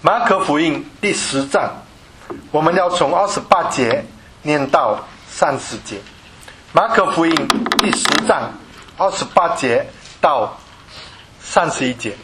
马可福音第10章，我们要从28节念到30节。马可福音第10章28节到31节。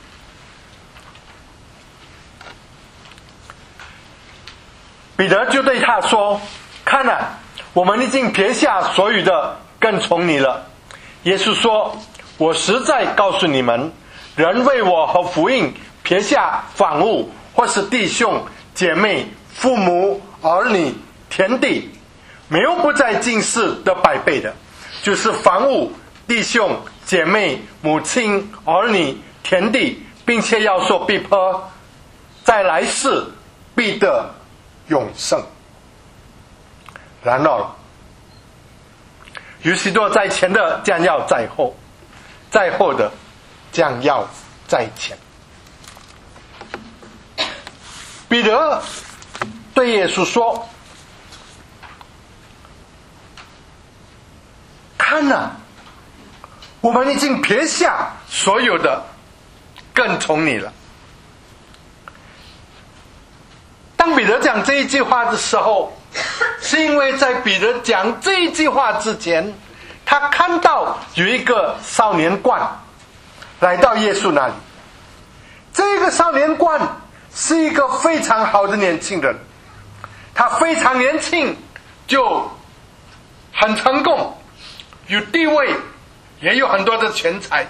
彼得就对他说：看啊，我们已经撇下所有的，跟从你了。耶稣说：我实在告诉你们，人为我和福音撇下房屋，或是弟兄姐妹、父母、儿女、田地，没有不在今世的100倍的，就是房屋、弟兄姐妹、母亲、儿女、田地，并且要受逼迫，在来世必得永生。然而有许多在前的将要在后，在后的将要在前。彼得对耶稣说：看啊，我们已经撇下所有的，跟从你了。当彼得讲这一句话的时候，是因为在彼得讲这一句话之前，他看到有一个少年官来到耶稣那里。这个少年官是一个非常好的年轻人，他非常年轻就很成功，有地位，也有很多的钱财，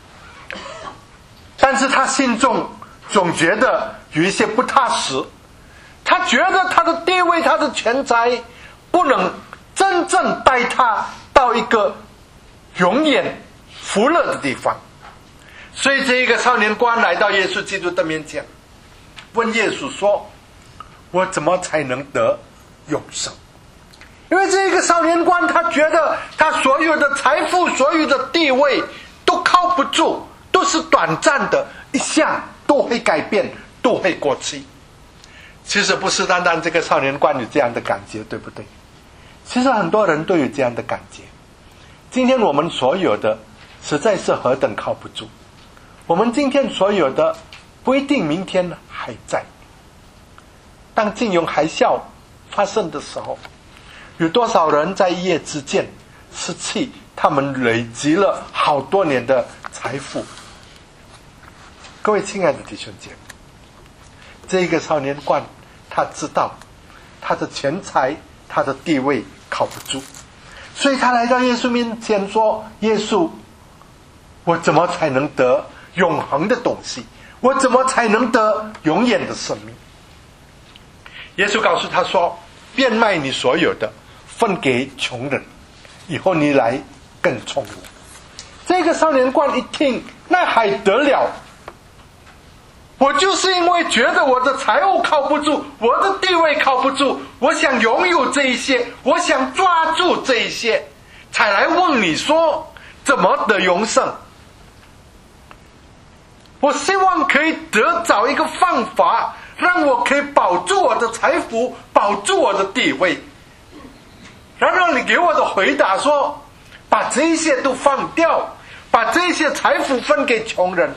但是他心中总觉得有一些不踏实。他觉得他的地位，他的钱财不能真正带他到一个永远福乐的地方。所以这一个少年官来到耶稣基督的面前，问耶稣说：我怎么才能得永生？因为这个少年官他觉得他所有的财富，所有的地位都靠不住，都是短暂的，一下都会改变，都会过去。其实不是单单这个少年官有这样的感觉，对不对？其实很多人都有这样的感觉。今天我们所有的实在是何等靠不住，我们今天所有的不一定明天还在。当金融海啸发生的时候，有多少人在一夜之间失去他们累积了好多年的财富？各位亲爱的弟兄姐妹，这个少年官他知道他的钱财，他的地位靠不住，所以他来到耶稣面前说：耶稣，我怎么才能得永恒的东西？我怎么才能得永远的生命？耶稣告诉他说：变卖你所有的，分给穷人，以后你来跟从我。这个少年官一听，那还得了？我就是因为觉得我的财物靠不住，我的地位靠不住，我想拥有这一些，我想抓住这一些，才来问你说怎么得永生。我希望可以得找一个方法，让我可以保住我的财富，保住我的地位。然后你给我的回答说，把这些都放掉，把这些财富分给穷人。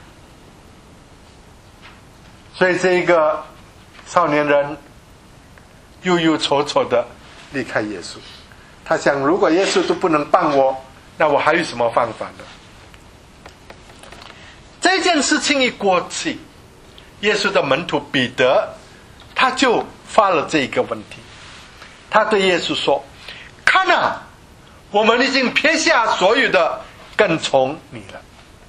所以这个少年人忧忧愁愁的离开耶稣。他想，如果耶稣都不能帮我，那我还有什么方法呢？这件事情一过去，耶稣的门徒彼得他就发了这个问题。他对耶稣说：看啊，我们已经撇下所有的，跟从你了。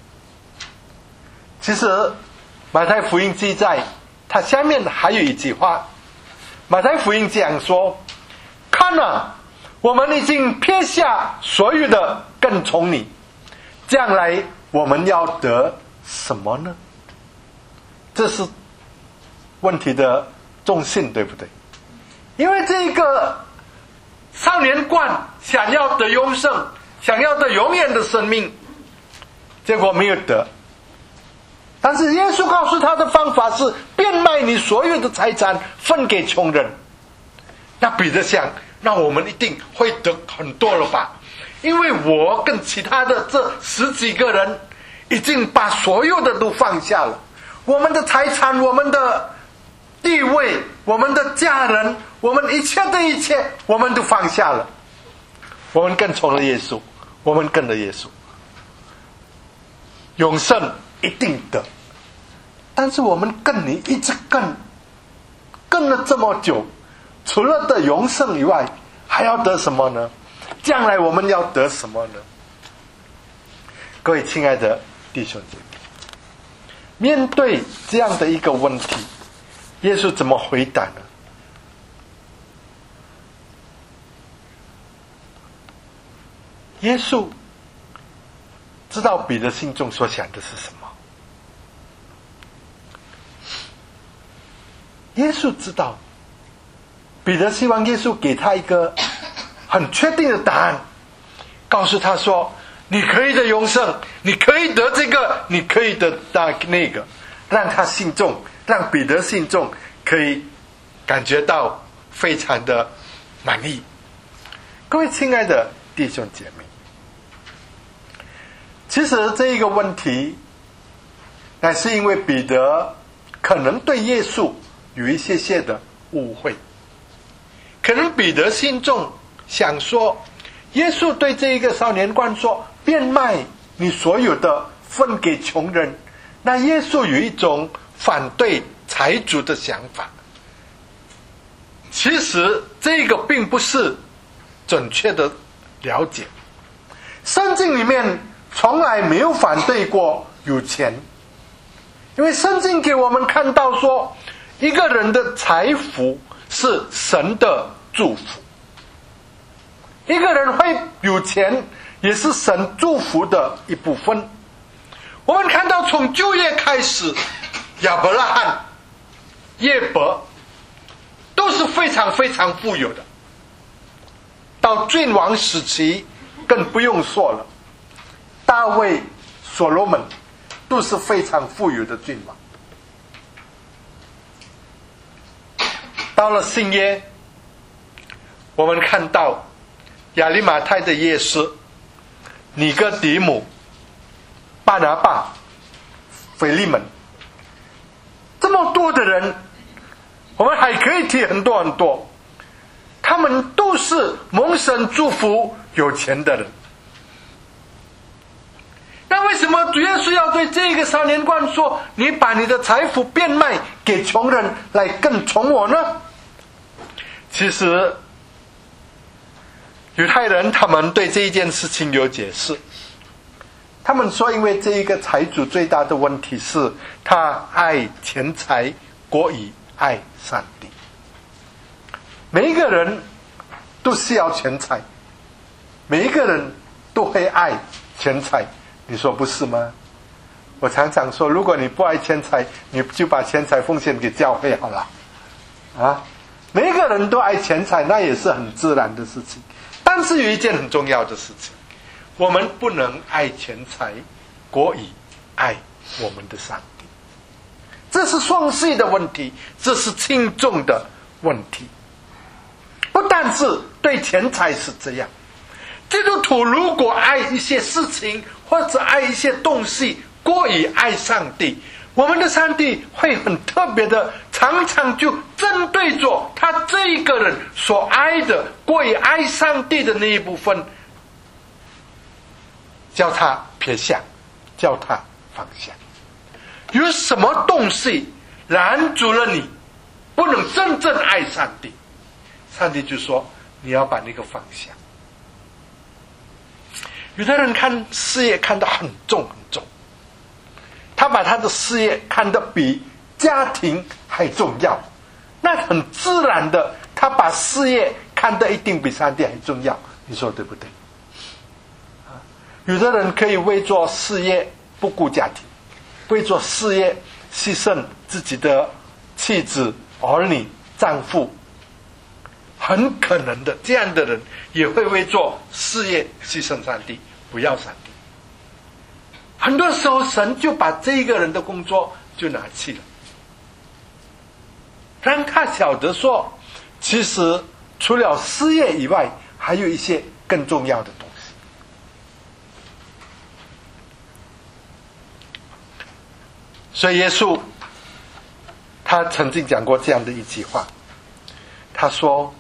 其实马太福音记载，它下面还有一句话。马太福音讲说：看啊，我们已经撇下所有的，跟从你，将来我们要得什么呢？这是问题的重心，对不对？因为这个少年官想要得永生，想要得永远的生命，结果没有得。但是耶稣告诉他的方法是变卖你所有的财产，分给穷人。那彼得想，那我们一定会得很多了吧？因为我跟其他的这10几个人已经把所有的都放下了， 我们的财产、我们的地位、我们的家人、我们一切的一切，我们都放下了。我们跟从了耶稣，我们跟了耶稣，永生一定得。但是我们跟你一直跟了这么久，除了得永生以外，还要得什么呢？将来我们要得什么呢？各位亲爱的弟兄姐妹，面对这样的一个问题，耶稣怎么回答呢？耶稣知道彼得心中所想的是什么。耶稣知道，彼得希望耶稣给他一个很确定的答案，告诉他说：你可以得永生，你可以得这个，你可以得那个，让他信众，让彼得信众可以感觉到非常的满意。各位亲爱的弟兄姐妹，其实这一个问题乃是因为彼得可能对耶稣有一些的误会。可能彼得心中想说，耶稣对这一个少年官说，变卖你所有的分给穷人，那耶稣有一种反对财主的想法。其实这个并不是准确的了解，圣经里面从来没有反对过有钱，因为圣经给我们看到说，一个人的财富是神的祝福，一个人会有钱也是神祝福的一部分。我们看到从旧约开始，亚伯拉罕、约伯都是非常非常富有的，到君王时期更不用说了，大卫、所罗门都是非常富有的君王。到了新约，我们看到亚利马太的耶稣、尼哥底母、巴拿巴、腓利门，这么多的人，我们还可以提很多很多，他们都是蒙神祝福有钱的人。那为什么主耶稣要对这个少年官说，你把你的财富变卖给穷人来跟从我呢？其实犹太人他们对这一件事情有解释，他们说因为这一个财主最大的问题是他爱钱财过于爱上帝。每一个人都需要钱财，每一个人都会爱钱财，你说不是吗？我常常说，如果你不爱钱财，你就把钱财奉献给教会好了啊！每一个人都爱钱财，那也是很自然的事情。但是有一件很重要的事情，我们不能爱钱财过于爱我们的上帝。这是双系的问题，这是轻重的问题。不但是对钱财是这样，基督徒如果爱一些事情或者爱一些东西过于爱上帝，我们的上帝会很特别的，常常就针对着他这一个人所爱的过于爱上帝的那一部分，叫他撇下，叫他放下。有什么东西拦住了你不能真正爱上帝，上帝就说你要把那个放下。有的人看事业看得很重很重，他把他的事业看得比家庭还重要，那很自然的他把事业看得一定比上帝还重要，你说对不对？有的人可以为做事业不顾家庭，为做事业牺牲自己的妻子、儿女、丈夫，很可能的，这样的人也会为做事业牺牲上帝，不要上帝。很多时候神就把这一个人的工作就拿去了，让他晓得说，其实除了事业以外，还有一些更重要的东西。所以耶稣他曾经讲过这样的一句话，他说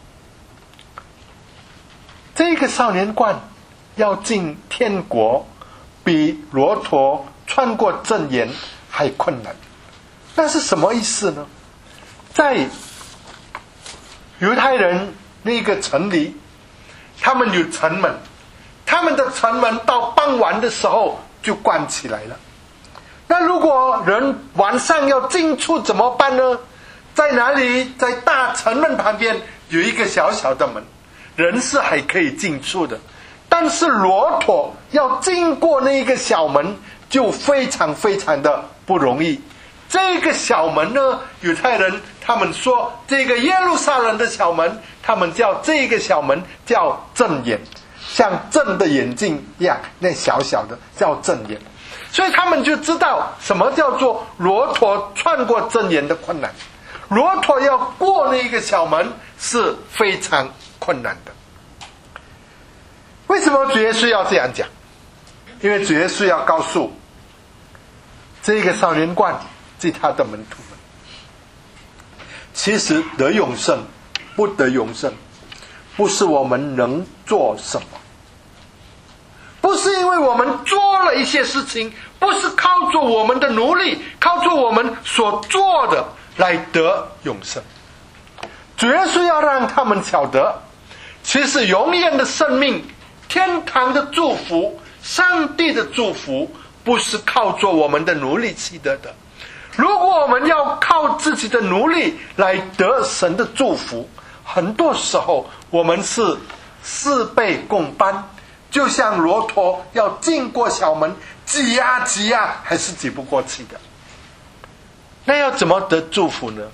这个少年官要进天国比骆驼穿过阵眼还困难。那是什么意思呢？在犹太人那个城里，他们有城门，他们的城门到傍晚的时候就关起来了。那如果人晚上要进出怎么办呢？在哪里？在大城门旁边有一个小小的门，人是还可以进出的。但是骆驼要经过那个小门就非常非常的不容易。这个小门呢，犹太人他们说这个耶路撒冷的小门，他们叫这个小门叫正眼，像正的眼睛一样，那小小的叫正眼。所以他们就知道什么叫做骆驼穿过正眼的困难，骆驼要过那个小门是非常困难的。为什么主耶稣要这样讲？因为主耶稣要告诉这个少年官及他的门徒们，其实得永生不得永生不是我们能做什么，不是因为我们做了一些事情，不是靠着我们的努力，靠着我们所做的来得永生。主耶稣要让他们晓得，其实永远的生命，天堂的祝福，上帝的祝福，不是靠着我们的努力取得的。如果我们要靠自己的努力来得神的祝福，很多时候我们是事倍功半，就像骆驼要经过小门，挤呀挤呀，还是挤不过去的。那要怎么得祝福呢？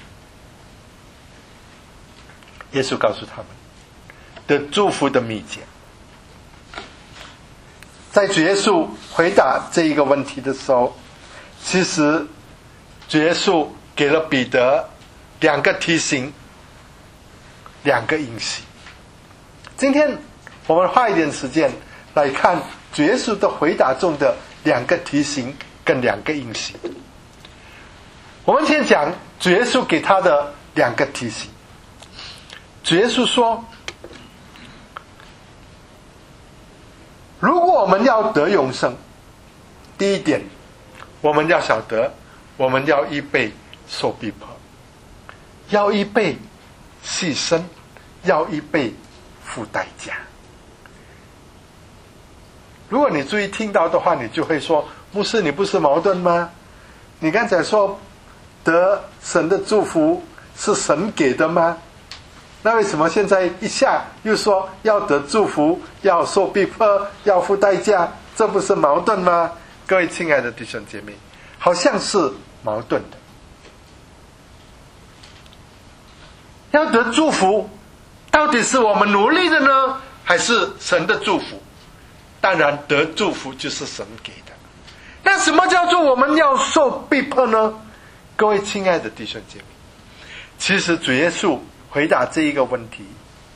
耶稣告诉他们得祝福的秘诀。在主耶稣回答这一个问题的时候，其实主耶稣给了彼得2个提醒，2个应许。今天我们花一点时间来看主耶稣的回答中的2个提醒跟2个应许。我们先讲主耶稣给他的2个提醒。主耶稣说，如果我们要得永生，第一点，我们要晓得，我们要预备受逼迫，要预备牺牲，要预备付代价。如果你注意听到的话，你就会说，牧师，你不是矛盾吗？你刚才说得神的祝福是神给的吗？那为什么现在一下又说要得祝福，要受逼迫，要付代价？这不是矛盾吗？各位亲爱的弟兄姐妹，好像是矛盾的。要得祝福，到底是我们努力的呢，还是神的祝福？当然得祝福就是神给的。那什么叫做我们要受逼迫呢？各位亲爱的弟兄姐妹，其实主耶稣回答这一个问题，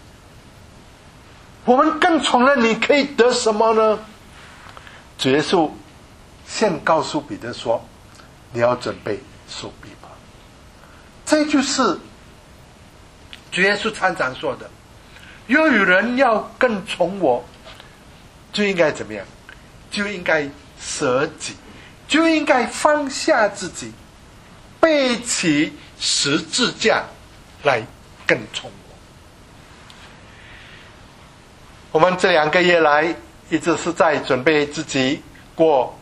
我们跟从了你可以得什么呢？主耶稣先告诉彼得说，你要准备受逼迫。这就是主耶稣常常说的，若有人要跟从我，就应该怎么样？就应该舍己，就应该放下自己，背起十字架来跟从我。我们这2个月来一直是在准备自己过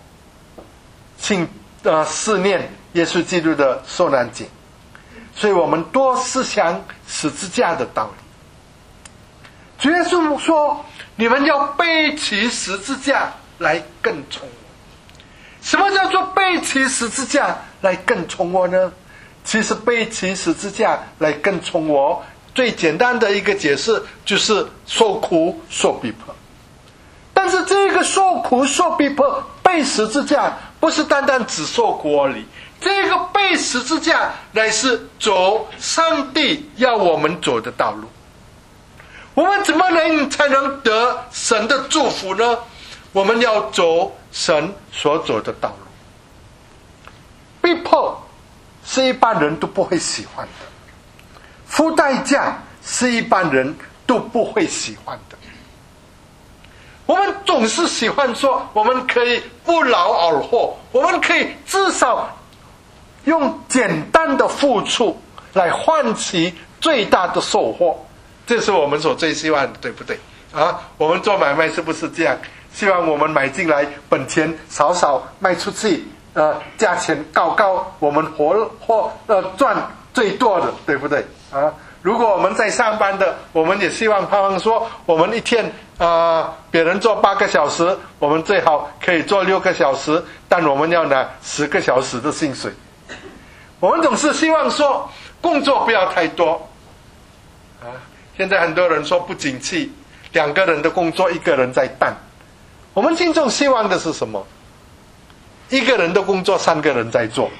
思念耶稣基督的受难节，所以我们多思想十字架的道理。主耶稣说，你们要背起十字架来跟从我。什么叫做背起十字架来跟从我呢？其实背起十字架来跟从我，最简单的一个解释就是受苦受逼迫。但是这个受苦受逼迫背十字架，不是单单只受苦而已，这个背十字架乃是走上帝要我们走的道路。我们怎么才能得神的祝福呢？我们要走神所走的道路。逼迫是一般人都不会喜欢的，付代价是一般人都不会喜欢的。我们总是喜欢说我们可以不劳而获，我们可以至少用简单的付出来换取最大的收获，这是我们所最希望的，对不对啊？我们做买卖是不是这样？希望我们买进来本钱少少，卖出去价钱高高，我们赚最多的，对不对啊？如果我们在上班的，我们也希望盼望说我们一天别人做8个小时，我们最好可以做6个小时，但我们要拿10个小时的薪水。我们总是希望说工作不要太多现在很多人说不景气，2个人的工作1个人在担。我们心中希望的是什么？1个人的工作3个人在做，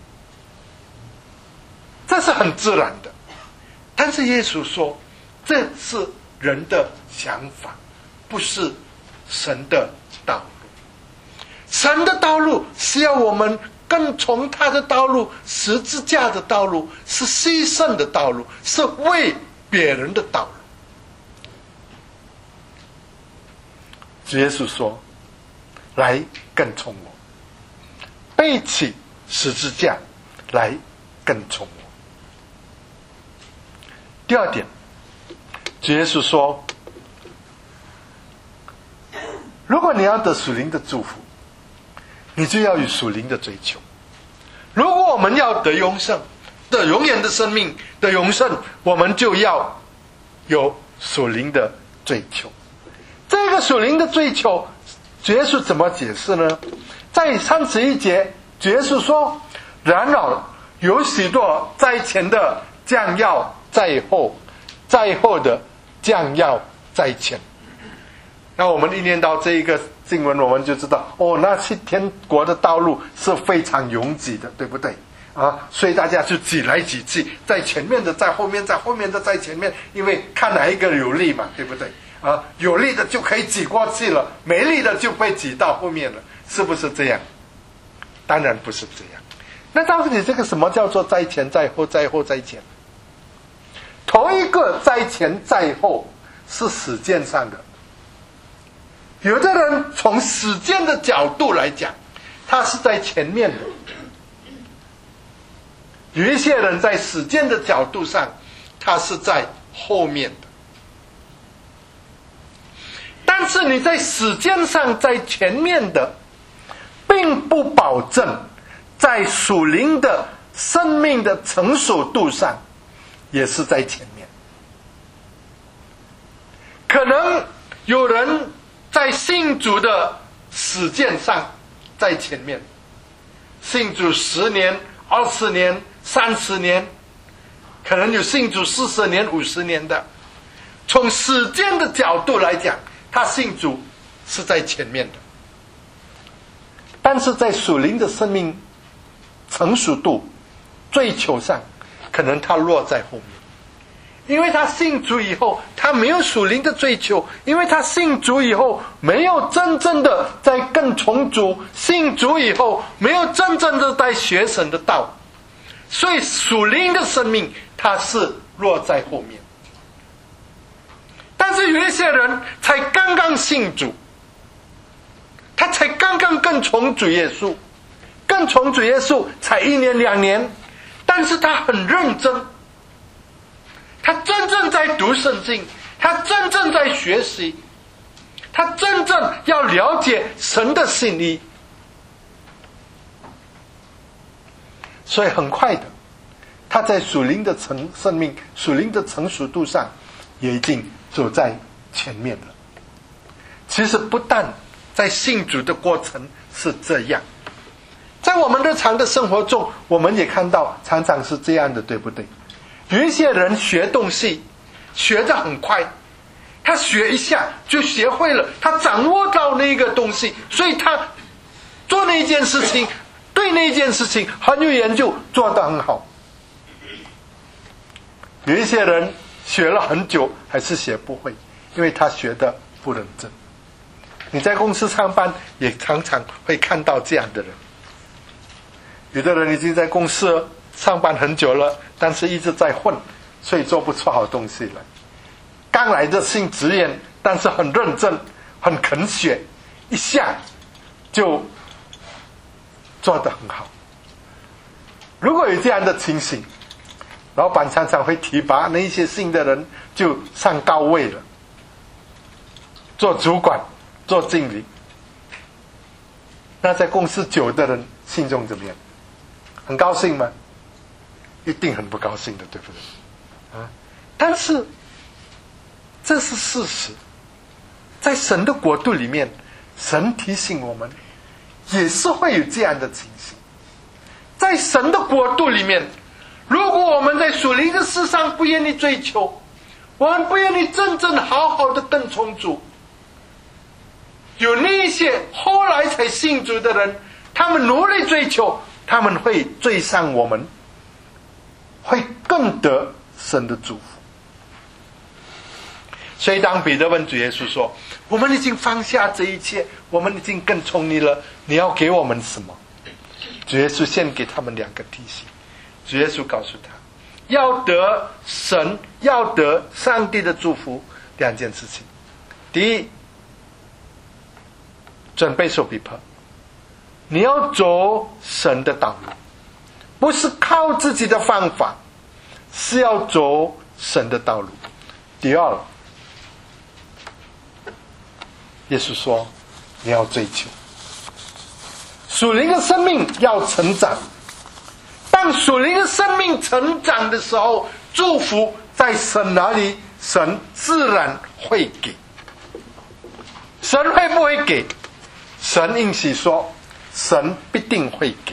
这是很自然的。但是耶稣说这是人的想法，不是神的道路。神的道路是要我们跟从他的道路，十字架的道路，是牺牲的道路，是为别人的道路。主耶稣说来跟从我，背起十字架来跟从我。第二点，主耶稣说如果你要得属灵的祝福，你就要有属灵的追求。如果我们要得永生，得永远的生命，得永生，我们就要有属灵的追求。这个属灵的追求，主耶稣怎么解释呢？在31节，主耶稣说然而有许多在前的将要在后，在后的将要在前。那我们一念到这一个经文，我们就知道那去天国的道路是非常拥挤的，对不对所以大家就挤来挤去，在前面的在后面，在后面的在前面，因为看哪一个有利嘛，对不对有利的就可以挤过去了，没利的就被挤到后面了，是不是这样？当然不是这样。那到底这个什么叫做在前在后，在后在前？头一个在前在后是时间上的，有的人从时间的角度来讲，他是在前面的；有一些人在时间的角度上，他是在后面的。但是你在时间上在前面的，并不保证在属灵的生命的成熟度上也是在前面。可能有人在信主的时间上在前面，信主10年、20年、30年，可能有信主40年、50年的。从时间的角度来讲，他信主是在前面的，但是在属灵的生命成熟度追求上，可能他落在后面。因为他信主以后，他没有属灵的追求，因为他信主以后没有真正的在跟从主，信主以后没有真正的在学神的道，所以属灵的生命他是落在后面。但是有一些人才刚刚信主，他才刚刚跟从主耶稣，跟从主耶稣才1年2年，但是他很认真，他真正在读圣经，他真正在学习，他真正要了解神的心意，所以很快的，他在属灵的生命、属灵的成熟度上也已经走在前面了。其实不但在信主的过程是这样，在我们日常的生活中，我们也看到常常是这样的，对不对？有一些人学东西学得很快，他学一下就学会了，他掌握到那个东西，所以他做那件事情，对那件事情很有研究，做得很好。有一些人学了很久还是学不会，因为他学得不认真。你在公司上班也常常会看到这样的人，有的人已经在公司上班很久了，但是一直在混，所以做不出好东西来。刚来的新职员，但是很认真，很肯学，一下就做得很好。如果有这样的情形，老板常常会提拔那一些新的人，就上高位了，做主管，做经理。那在公司久的人心中怎么样？很高兴吗？一定很不高兴的，对不对？但是这是事实，在神的国度里面，神提醒我们，也是会有这样的情形。在神的国度里面，如果我们在属灵的事上不愿意追求，我们不愿意真正好好的跟从主，有那些后来才信主的人，他们努力追求，他们会追上我们，会更得神的祝福。所以当彼得问主耶稣说，我们已经放下这一切，我们已经跟从你了，你要给我们什么？主耶稣先给他们两个提醒。主耶稣告诉他，要得神，要得上帝的祝福，两件事情。第一，准备受逼迫，你要走神的道路，不是靠自己的方法，是要走神的道路。第二，耶稣说你要追求属灵的生命，要成长。当属灵的生命成长的时候，祝福在神那里，神自然会给。神会不会给？神应许说，神必定会给。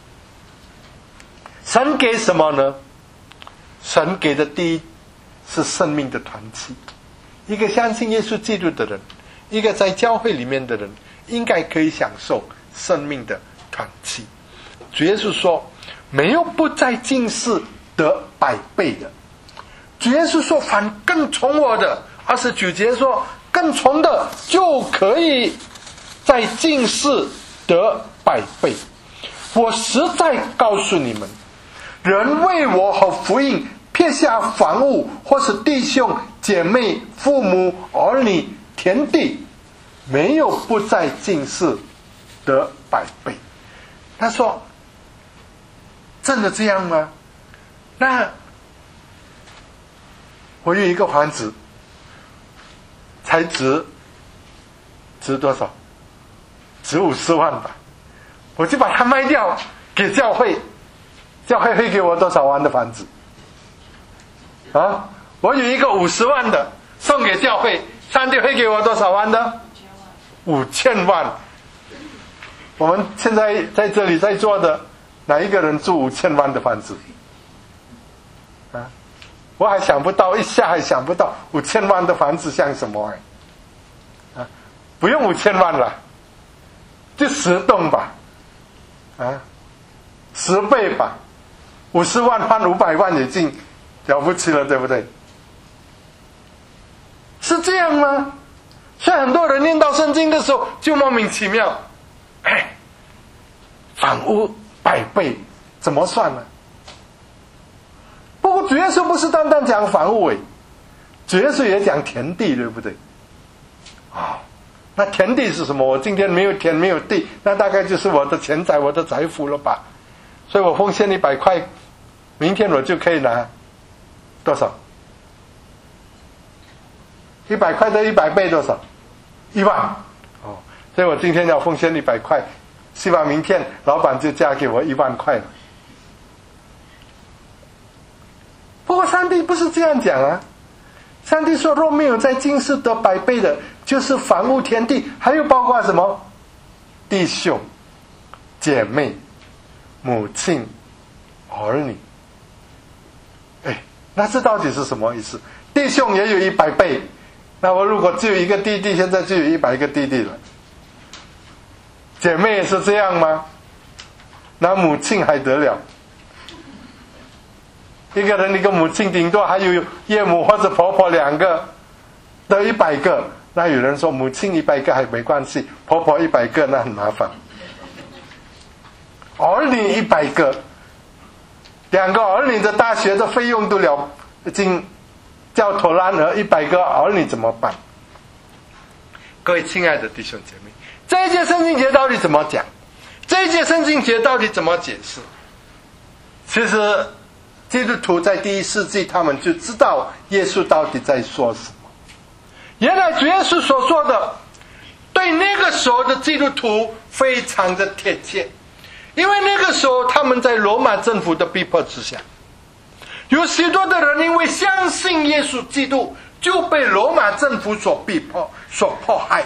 神给什么呢？神给的第一是生命的团契。一个相信耶稣基督的人，一个在教会里面的人，应该可以享受生命的团契。主耶稣说，没有不在今世得100倍的。主耶稣说，凡跟从我的，29节说，跟从的就可以在今世得100倍。我实在告诉你们，人为我和福音撇下房屋，或是弟兄姐妹、父母、儿女、田地，没有不在今世得100倍。他说，真的这样吗？那我有一个房子，才值多少？值50万吧，我就把它卖掉给教会，教会会给我多少万的房子？啊，我有一个50万的送给教会，上帝会给我多少万的？5000万。我们现在在这里在座的，哪一个人住5000万的房子？啊，我还想不到，一下还想不到5000万的房子像什么啊，不用5000万了，就10栋吧，啊，10倍吧，50万换500万已经了不起了，对不对？是这样吗？所以很多人念到圣经的时候就莫名其妙，房屋100倍怎么算呢？不过主耶稣不是单单讲房屋，主耶稣也讲田地，对不对？那田地是什么？我今天没有田没有地，那大概就是我的钱财，我的财富了吧？所以我奉献100块，明天我就可以拿多少？100块的100倍多少？1万。所以我今天要奉献100块，希望明天老板就加给我1万块了。不过上帝不是这样讲啊，上帝说，若没有在今世得100倍的，就是房屋田地，还有包括什么？弟兄、姐妹、母亲、儿女。那这到底是什么意思？弟兄也有100倍，那我如果只有一个弟弟，现在就有100个弟弟了。姐妹也是这样吗？那母亲还得了？一个人一个母亲，顶多还有岳母或者婆婆2个，得100个。那有人说母亲100个还没关系，婆婆100个那很麻烦。儿女100个， 2个儿女的大学的费用都已经焦头烂额，100个儿女怎么办？各位亲爱的弟兄姐妹，这一节圣经节到底怎么讲？这一节圣经节到底怎么解释？其实基督徒在第1世纪他们就知道耶稣到底在说什么。原来主耶稣所说的对那个时候的基督徒非常的贴切，因为那个时候他们在罗马政府的逼迫之下，有许多的人因为相信耶稣基督就被罗马政府所逼迫、所迫害，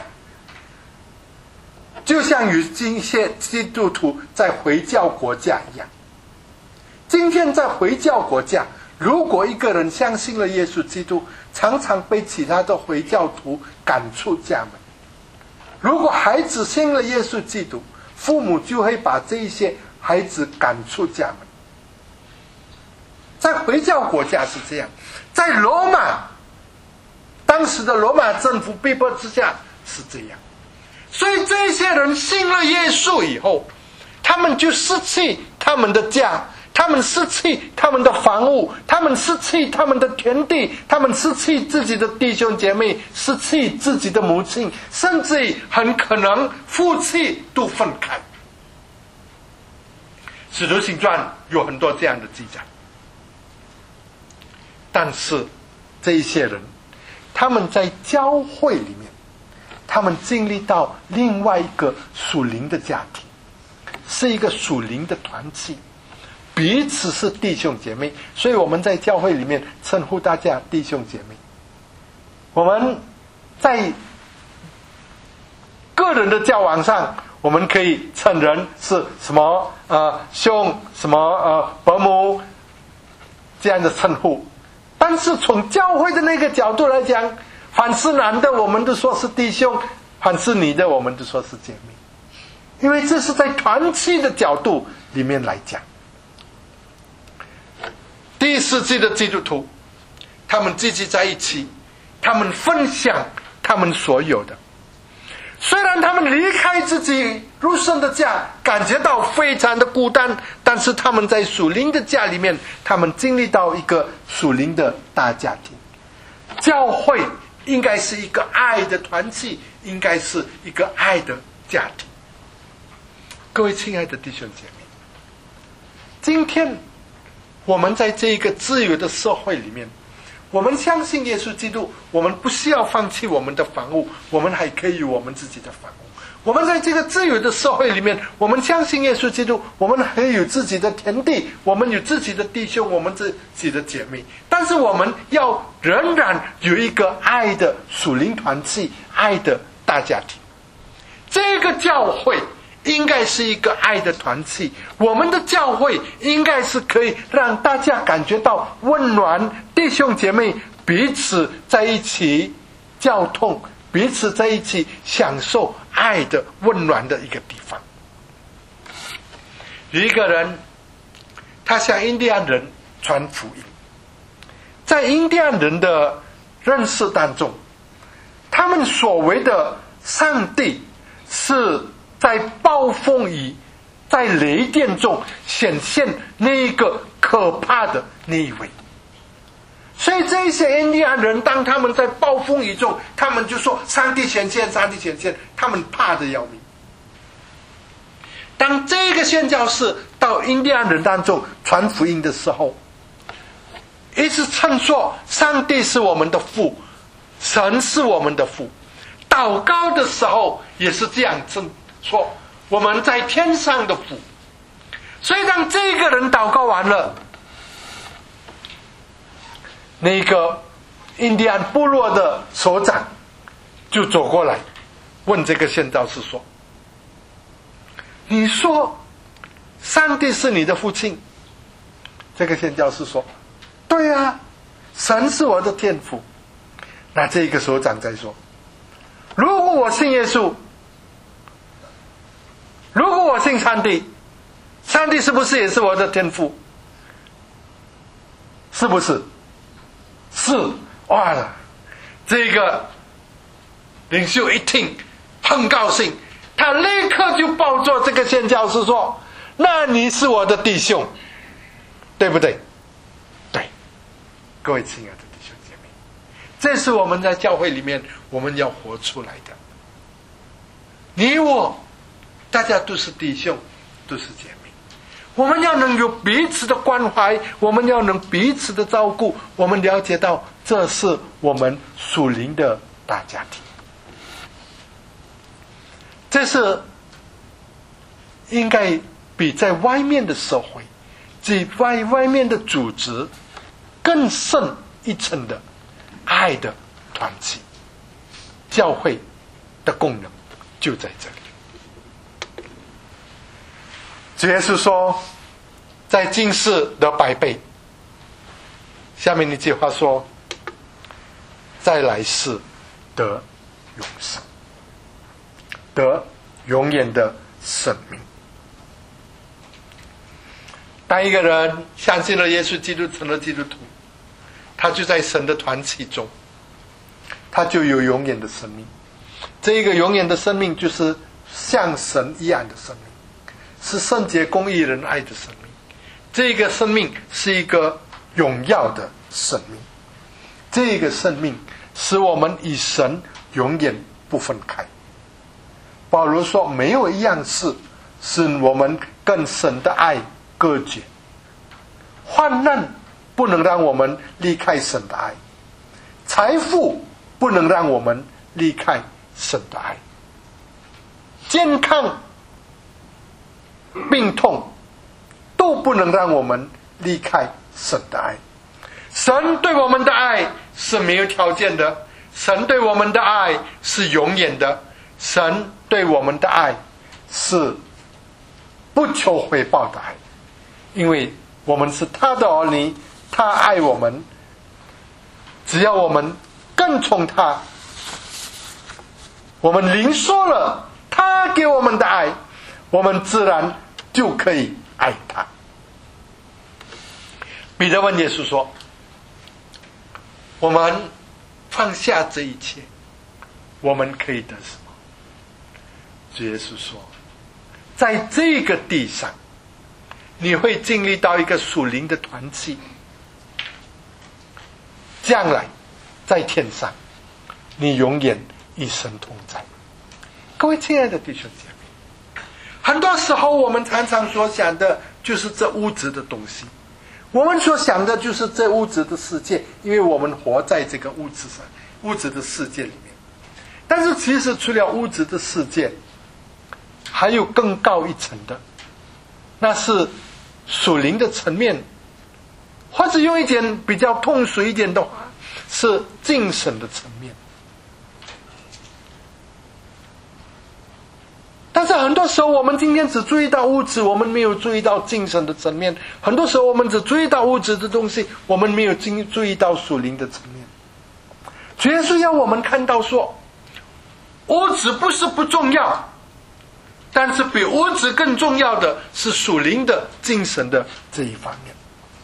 就像有今些基督徒在回教国家一样。今天在回教国家，如果一个人相信了耶稣基督，常常被其他的回教徒赶出家门。如果孩子信了耶稣基督，父母就会把这些孩子赶出家门。在回教国家是这样，在罗马，当时的罗马政府逼迫之下是这样。所以这些人信了耶稣以后，他们就失去他们的家，他们失去他们的房屋，他们失去他们的田地，他们失去自己的弟兄姐妹，失去自己的母亲，甚至很可能夫妻都分开。使徒行传有很多这样的记载。但是这一些人，他们在教会里面，他们经历到另外一个属灵的家庭，是一个属灵的团契，彼此是弟兄姐妹，所以我们在教会里面称呼大家弟兄姐妹。我们在个人的交往上，我们可以称人是什么兄，什么伯母这样的称呼。但是从教会的那个角度来讲，凡是男的我们都说是弟兄，凡是女的我们都说是姐妹，因为这是在团契的角度里面来讲。第1世纪的基督徒，他们聚集在一起，他们分享他们所有的。虽然他们离开自己入圣的家，感觉到非常的孤单，但是他们在属灵的家里面，他们经历到一个属灵的大家庭。教会应该是一个爱的团契，应该是一个爱的家庭。各位亲爱的弟兄姐妹，今天我们在这个自由的社会里面，我们相信耶稣基督，我们不需要放弃我们的房屋，我们还可以有我们自己的房屋。我们在这个自由的社会里面，我们相信耶稣基督，我们还有自己的田地，我们有自己的弟兄，我们自己的姐妹。但是我们要仍然有一个爱的属灵团契，爱的大家庭。这个教会应该是一个爱的团契，我们的教会应该是可以让大家感觉到温暖，弟兄姐妹彼此在一起交通，彼此在一起享受爱的温暖的一个地方。有一个人，他向印第安人传福音。在印第安人的认识当中，他们所谓的上帝是在暴风雨、在雷电中显现那一个可怕的那一位。所以这些印第安人，当他们在暴风雨中，他们就说上帝显现，上帝显现，他们怕得要命。当这个宣教士到印第安人当中传福音的时候，一直称说上帝是我们的父，神是我们的父。祷告的时候也是这样称说，我们在天上的父。所以当这个人祷告完了，那个印第安部落的首长就走过来问这个宣教士说，你说上帝是你的父亲？这个宣教士说，对啊，神是我的天父。那这个首长在说，如果我信耶稣，如果我信上帝，上帝是不是也是我的天父？是不是？是。哇，这个领袖一听很高兴，他立刻就抱住这个宣教士说，那你是我的弟兄， 对不对？对，各位亲爱的弟兄姐妹，这是我们在教会里面我们要活出来的。你我大家都是弟兄，都是姐妹，我们要能有彼此的关怀，我们要能彼此的照顾，我们了解到这是我们属灵的大家庭。这是应该比在外面的社会，比外面的组织更深一层的爱的团体。教会的功能就在这里。主耶稣说，在今世得100倍，下面一句话说，在来世得永生，得永远的生命。当一个人相信了耶稣基督，成了基督徒，他就在神的团体中，他就有永远的生命。这一个永远的生命就是像神一样的生命，是圣洁公义仁爱的生命。这个生命是一个荣耀的生命，这个生命使我们与神永远不分开。保罗说，没有一样事使我们跟神的爱隔绝。患难不能让我们离开神的爱，财富不能让我们离开神的爱，健康病痛都不能让我们离开神的爱。神对我们的爱是没有条件的，神对我们的爱是永远的，神对我们的爱是不求回报的爱，因为我们是他的儿女，他爱我们，只要我们跟从他，我们领受了他给我们的爱，我们自然就可以爱他。彼得问耶稣说，我们放下这一切，我们可以得什么？主耶稣说，在这个地上你会经历到一个属灵的团契，将来在天上你永远与神同在。各位亲爱的弟兄姐妹，很多时候我们常常所想的就是这物质的东西，我们所想的就是这物质的世界，因为我们活在这个物质的世界里面。但是其实除了物质的世界，还有更高一层的，那是属灵的层面，或者用一点比较通俗一点的话，是精神的层面。但是很多时候我们今天只注意到物质，我们没有注意到精神的层面。很多时候我们只注意到物质的东西，我们没有注意到属灵的层面。主耶稣要我们看到说，物质不是不重要，但是比物质更重要的是属灵的精神的这一方面。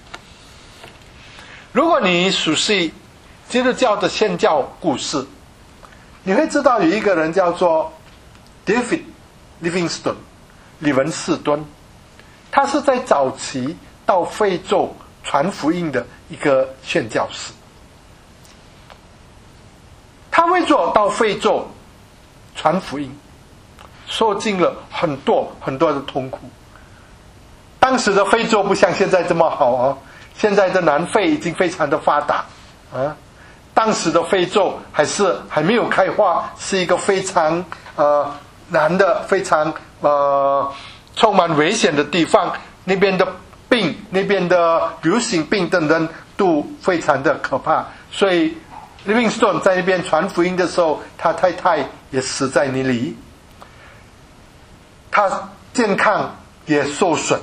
如果你熟悉基督教的宣教故事，你会知道有一个人叫做 David Livingstone 李文士敦，他是在早期到非洲传福音的一个宣教士。他为着到非洲传福音，受尽了很多很多的痛苦。当时的非洲不像现在这么好啊，现在的南非已经非常的发达啊。当时的非洲还没有开化，是一个非常难的、非常充满危险的地方。那边的病、那边的流行病等等都非常的可怕。所以 Livingstone 在那边传福音的时候，他太太也死在那里，他健康也受损。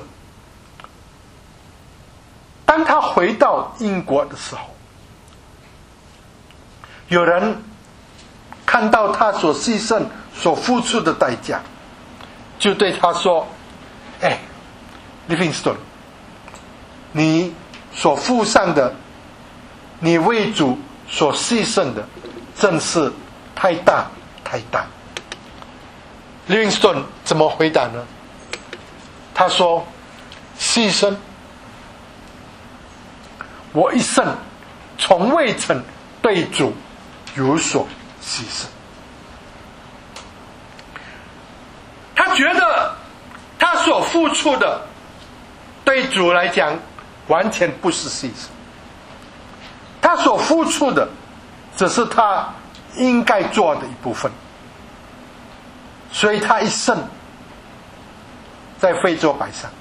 当他回到英国的时候，有人看到他所牺牲、所付出的代价，就对他说Livingstone， 你所付上的，你为主所牺牲的真是太大太大。 Livingstone 怎么回答呢？他说，牺牲我一生从未曾对主有所牺牲。他觉得他所付出的对主来讲完全不是牺牲，他所付出的只是他应该做的一部分。所以他一生在非洲摆上。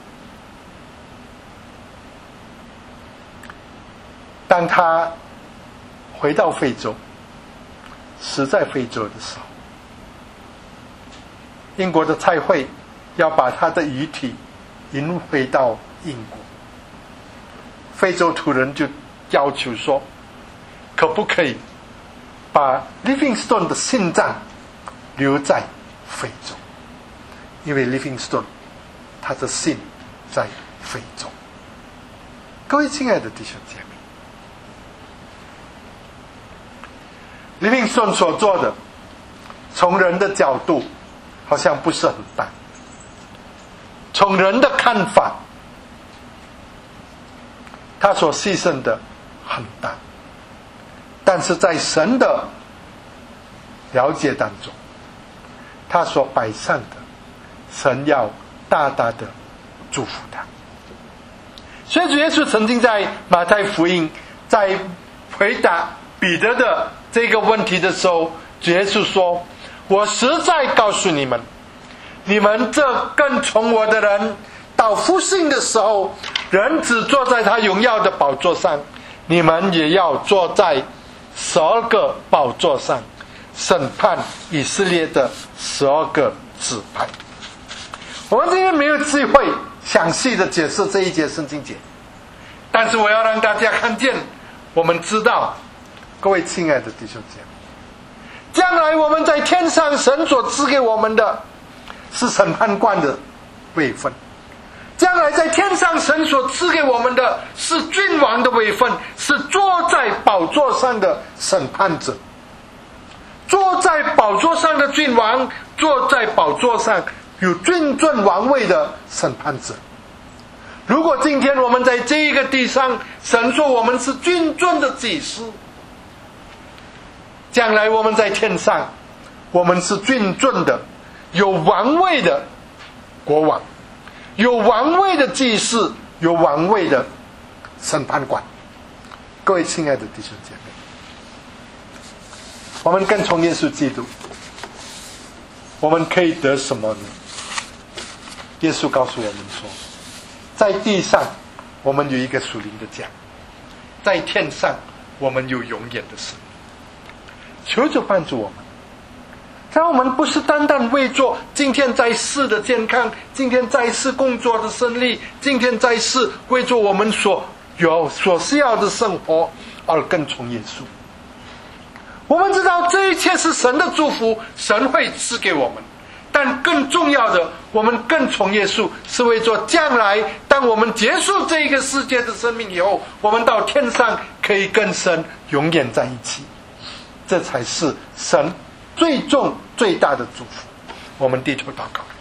当他回到非洲，死在非洲的时候，英国的差会要把他的遗体运回到英国，非洲土人就要求说，可不可以把 Livingstone 的心脏留在非洲，因为 Livingstone 他的心在非洲。各位亲爱的弟兄姐妹，Livingstone 所做的从人的角度好像不是很大，从人的看法他所牺牲的很大，但是在神的了解当中，他所摆上的神要大大的祝福他。所以主耶稣曾经在马太福音在回答彼得的这个问题的时候，主耶稣说，我实在告诉你们，你们这跟从我的人到复兴的时候，人只坐在他荣耀的宝座上，你们也要坐在12个宝座上，审判以色列的12个支派。我们今天没有机会详细的解释这一节圣经节，但是我要让大家看见，我们知道，各位亲爱的弟兄姐妹，将来我们在天上，神所赐给我们的是审判官的位分，将来在天上神所赐给我们的是君王的位分，是坐在宝座上的审判者，坐在宝座上的君王，坐在宝座上有君尊王位的审判者。如果今天我们在这一个地上，神说我们是君尊的祭司，将来我们在天上，我们是君尊的有王位的国王，有王位的祭司，有王位的审判官。各位亲爱的弟兄姐妹，我们跟从耶稣基督，我们可以得什么呢？耶稣告诉我们说，在地上我们有一个属灵的家，在天上我们有永远的生命。求主帮助我们，让我们不是单单为做今天在世的健康，今天在世工作的胜利，今天在世为做我们所需要的生活而跟从耶稣。我们知道这一切是神的祝福，神会赐给我们，但更重要的，我们跟从耶稣是为做将来当我们结束这一个世界的生命以后，我们到天上可以跟神永远在一起。这才是神最重最大的祝福。我们低头祷告。